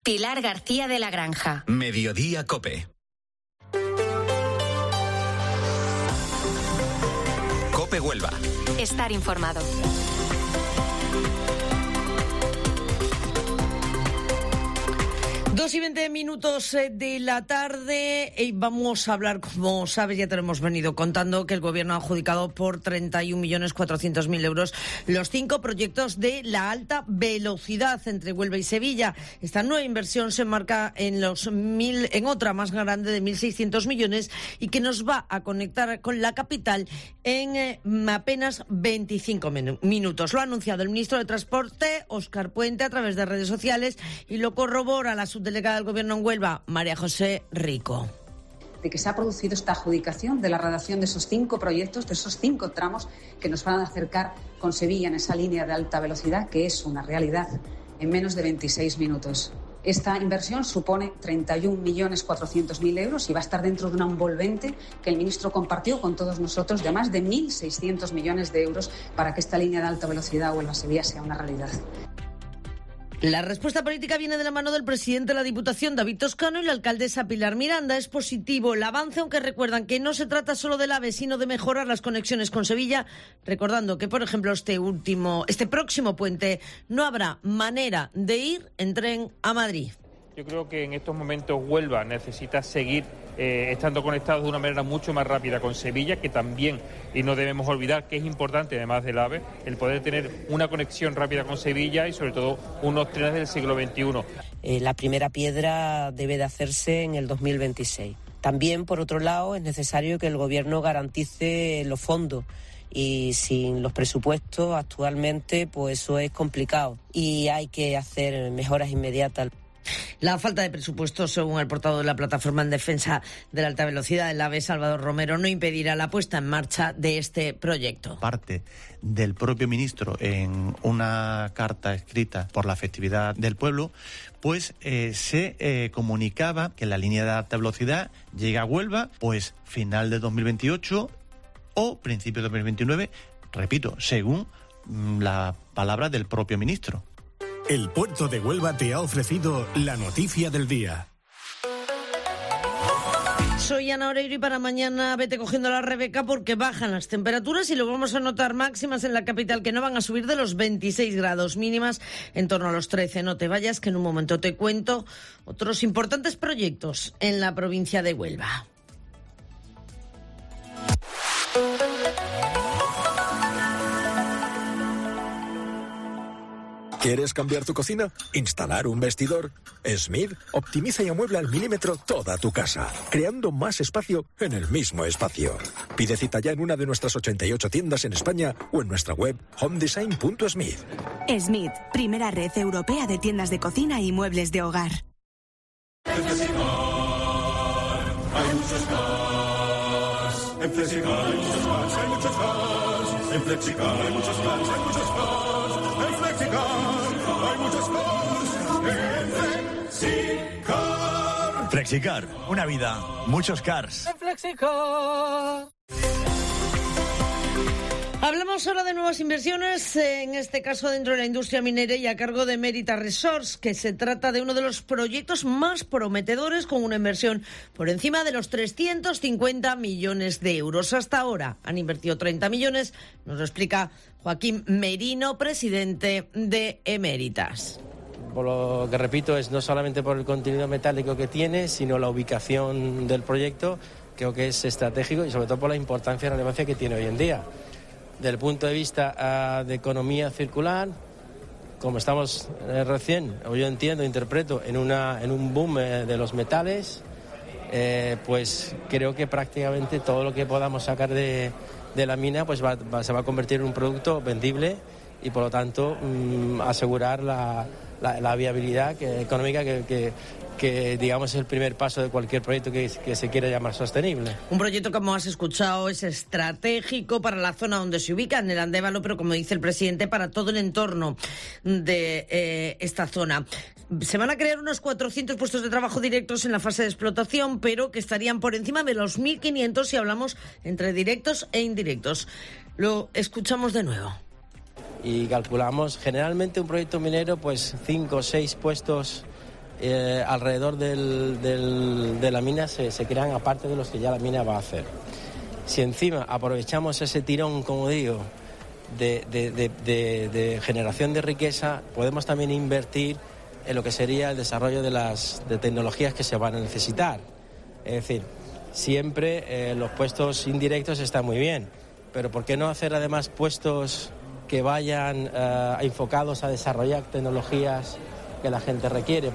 Pilar García de la Granja. Mediodía COPE. COPE Huelva. Estar informado. Dos y 20 minutos de la tarde y vamos a hablar, como sabes, ya te lo hemos venido contando, que el Gobierno ha adjudicado por 31.400.000 euros los 5 proyectos de la alta velocidad entre Huelva y Sevilla. Esta nueva inversión se enmarca en otra más grande de 1.600 millones y que nos va a conectar con la capital en apenas 25 minutos. Lo ha anunciado el ministro de Transporte, Óscar Puente, a través de redes sociales, y lo corrobora la subdelegada del Gobierno en Huelva, María José Rico. De que se ha producido esta adjudicación de la redacción de esos 5 proyectos, de esos 5 tramos que nos van a acercar con Sevilla en esa línea de alta velocidad, que es una realidad, en menos de 26 minutos. Esta inversión supone 31.400.000 euros y va a estar dentro de una envolvente que el ministro compartió con todos nosotros de más de 1.600 millones de euros para que esta línea de alta velocidad Huelva-Sevilla sea una realidad. La respuesta política viene de la mano del presidente de la Diputación, David Toscano, y la alcaldesa Pilar Miranda. Es positivo el avance, aunque recuerdan que no se trata solo del AVE, sino de mejorar las conexiones con Sevilla, recordando que, por ejemplo, este próximo puente no habrá manera de ir en tren a Madrid. Yo creo que en estos momentos Huelva necesita seguir estando conectados de una manera mucho más rápida con Sevilla, que también, y no debemos olvidar que es importante, además del AVE, el poder tener una conexión rápida con Sevilla y sobre todo unos trenes del siglo XXI. La primera piedra debe de hacerse en el 2026. También, por otro lado, es necesario que el Gobierno garantice los fondos. Y sin los presupuestos actualmente, pues eso es complicado y hay que hacer mejoras inmediatas. La falta de presupuesto, según el portavoz de la Plataforma en Defensa de la Alta Velocidad, el AVE, Salvador Romero, no impedirá la puesta en marcha de este proyecto. Parte del propio ministro en una carta escrita por la festividad del pueblo, pues se comunicaba que la línea de alta velocidad llega a Huelva, pues final de 2028 o principio de 2029, repito, según la palabra del propio ministro. El puerto de Huelva te ha ofrecido la noticia del día. Soy Ana Oreiro y para mañana vete cogiendo la Rebeca porque bajan las temperaturas y lo vamos a notar máximas en la capital que no van a subir de los 26 grados, mínimas en torno a los 13. No te vayas, que en un momento te cuento otros importantes proyectos en la provincia de Huelva. ¿Quieres cambiar tu cocina? ¿Instalar un vestidor? Smith optimiza y amuebla al milímetro toda tu casa, creando más espacio en el mismo espacio. Pide cita ya en una de nuestras 88 tiendas en España o en nuestra web homedesign.smith. Smith, primera red europea de tiendas de cocina y muebles de hogar. En Flexicar hay muchos cars. En Flexicar hay muchos cars, hay muchos cars. En Flexicar hay muchos cars, hay muchos cars. En Flexicar hay muchos cars. En Flexicar. Flexicar, una vida, muchos cars. En Flexicar. Hablamos ahora de nuevas inversiones, en este caso dentro de la industria minera y a cargo de Emeritas Resources, que se trata de uno de los proyectos más prometedores con una inversión por encima de los 350 millones de euros. Hasta ahora han invertido 30 millones, nos lo explica Joaquín Merino, presidente de Emeritas. Por lo que repito, es no solamente por el contenido metálico que tiene, sino la ubicación del proyecto, creo que es estratégico y sobre todo por la importancia y relevancia que tiene hoy en día. Desde el punto de vista de economía circular, como estamos recién, o yo entiendo, interpreto, en un boom de los metales, pues creo que prácticamente todo lo que podamos sacar de la mina pues se va a convertir en un producto vendible y por lo tanto asegurar la viabilidad económica que digamos es el primer paso de cualquier proyecto que se quiera llamar sostenible. Un proyecto, como has escuchado, es estratégico para la zona donde se ubica, en el Andévalo, pero como dice el presidente, para todo el entorno de esta zona. Se van a crear unos 400 puestos de trabajo directos en la fase de explotación, pero que estarían por encima de los 1.500 si hablamos entre directos e indirectos. Lo escuchamos de nuevo. Y calculamos generalmente un proyecto minero, pues 5 o 6 puestos alrededor de la mina se crean, aparte de los que ya la mina va a hacer. Si encima aprovechamos ese tirón, como digo, de generación de riqueza, podemos también invertir en lo que sería el desarrollo de tecnologías que se van a necesitar. Es decir, siempre los puestos indirectos están muy bien, pero ¿por qué no hacer además puestos que vayan enfocados a desarrollar tecnologías que la gente requiere?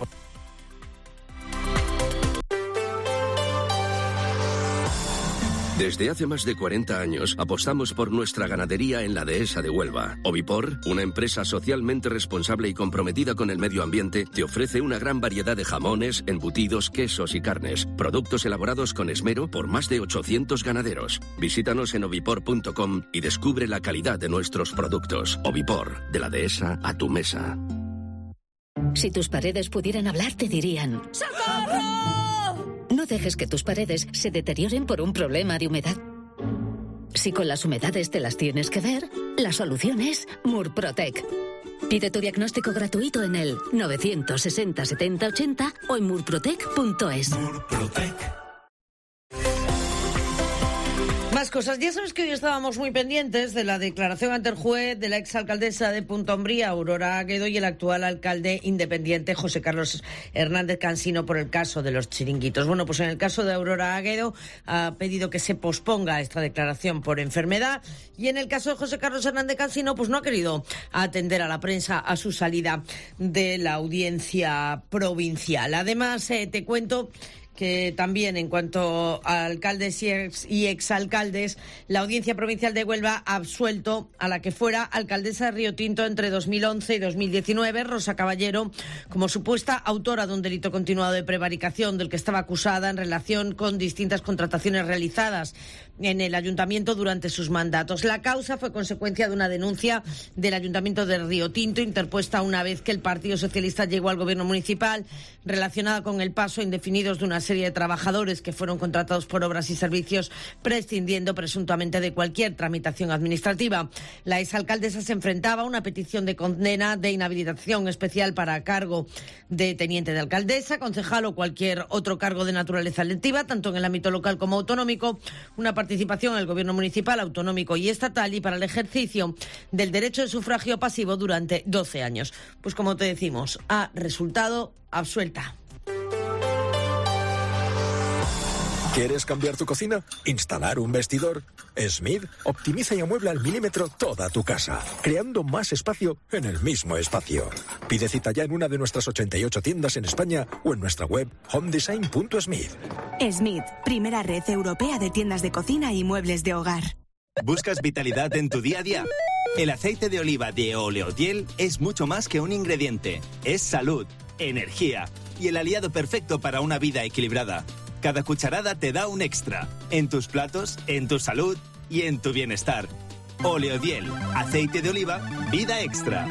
Desde hace más de 40 años apostamos por nuestra ganadería en la Dehesa de Huelva. Ovipor, una empresa socialmente responsable y comprometida con el medio ambiente, te ofrece una gran variedad de jamones, embutidos, quesos y carnes, productos elaborados con esmero por más de 800 ganaderos. Visítanos en ovipor.com y descubre la calidad de nuestros productos. Ovipor, de la Dehesa a tu mesa. Si tus paredes pudieran hablar, te dirían: ¡socorro! No dejes que tus paredes se deterioren por un problema de humedad. Si con las humedades te las tienes que ver, la solución es Murprotec. Pide tu diagnóstico gratuito en el 960 70 80 o en murprotec.es. Murprotec. Más cosas. Ya sabes que hoy estábamos muy pendientes de la declaración ante el juez de la exalcaldesa de Punta Umbría, Aurora Águedo, y el actual alcalde independiente, José Carlos Hernández Cansino, por el caso de los chiringuitos. Bueno, pues en el caso de Aurora Águedo ha pedido que se posponga esta declaración por enfermedad, y en el caso de José Carlos Hernández Cansino, pues no ha querido atender a la prensa a su salida de la audiencia provincial. Además, te cuento que también, en cuanto a alcaldes y exalcaldes, la Audiencia Provincial de Huelva ha absuelto a la que fuera alcaldesa de Río Tinto entre 2011 y 2019, Rosa Caballero, como supuesta autora de un delito continuado de prevaricación del que estaba acusada en relación con distintas contrataciones realizadas en el ayuntamiento durante sus mandatos. La causa fue consecuencia de una denuncia del Ayuntamiento de Río Tinto, interpuesta una vez que el Partido Socialista llegó al gobierno municipal, relacionada con el paso indefinidos de una serie de trabajadores que fueron contratados por obras y servicios, prescindiendo presuntamente de cualquier tramitación administrativa. La exalcaldesa se enfrentaba a una petición de condena de inhabilitación especial para cargo de teniente de alcaldesa, concejal o cualquier otro cargo de naturaleza electiva, tanto en el ámbito local como autonómico, una participación en el gobierno municipal, autonómico y estatal, y para el ejercicio del derecho de sufragio pasivo durante 12 años. Pues como te decimos, ha resultado absuelta. ¿Quieres cambiar tu cocina? ¿Instalar un vestidor? Smith optimiza y amuebla al milímetro toda tu casa, creando más espacio en el mismo espacio. Pide cita ya en una de nuestras 88 tiendas en España o en nuestra web homedesign.smith. Smith, primera red europea de tiendas de cocina y muebles de hogar. ¿Buscas vitalidad en tu día a día? El aceite de oliva de Oleodiel es mucho más que un ingrediente. Es salud, energía y el aliado perfecto para una vida equilibrada. Cada cucharada te da un extra, en tus platos, en tu salud y en tu bienestar. Oleodiel, aceite de oliva, vida extra.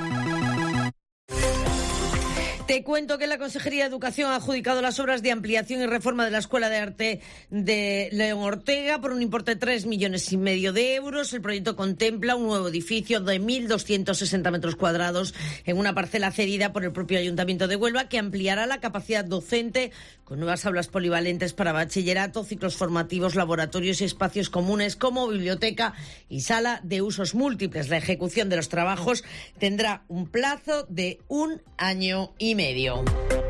Te cuento que la Consejería de Educación ha adjudicado las obras de ampliación y reforma de la Escuela de Arte de León Ortega por un importe de 3,5 millones de euros. El proyecto contempla un nuevo edificio de 1.260 metros cuadrados en una parcela cedida por el propio Ayuntamiento de Huelva, que ampliará la capacidad docente con nuevas aulas polivalentes para bachillerato, ciclos formativos, laboratorios y espacios comunes como biblioteca y sala de usos múltiples. La ejecución de los trabajos tendrá un plazo de 1 año y medio.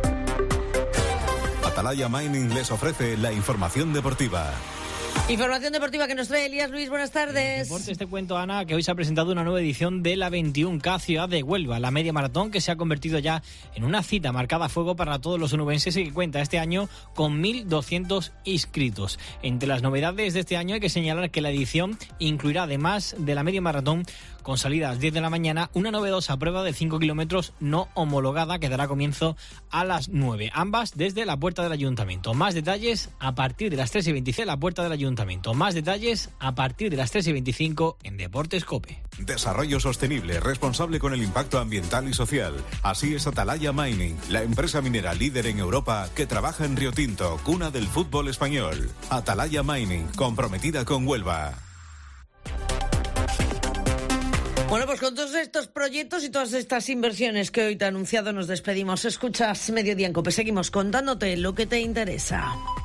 Atalaya Mining les ofrece la información deportiva. Información deportiva que nos trae Elías Luis. Buenas tardes. Deportes, te cuento, Ana, que hoy se ha presentado una nueva edición de la 21K Ciudad de Huelva, la media maratón que se ha convertido ya en una cita marcada a fuego para todos los onubenses y que cuenta este año con 1.200 inscritos. Entre las novedades de este año hay que señalar que la edición incluirá, además de la media maratón, con salida a las 10 de la mañana, una novedosa prueba de 5 kilómetros no homologada que dará comienzo a las 9, ambas desde la puerta del Ayuntamiento. Más detalles a partir de las 3:25 en la puerta del Ayuntamiento. Más detalles a partir de las 3:25 en Deportes COPE. Desarrollo sostenible, responsable con el impacto ambiental y social. Así es Atalaya Mining, la empresa minera líder en Europa que trabaja en Río Tinto, cuna del fútbol español. Atalaya Mining, comprometida con Huelva. Bueno, pues con todos estos proyectos y todas estas inversiones que hoy te he anunciado, nos despedimos. Escuchas Mediodía en COPE. Seguimos contándote lo que te interesa.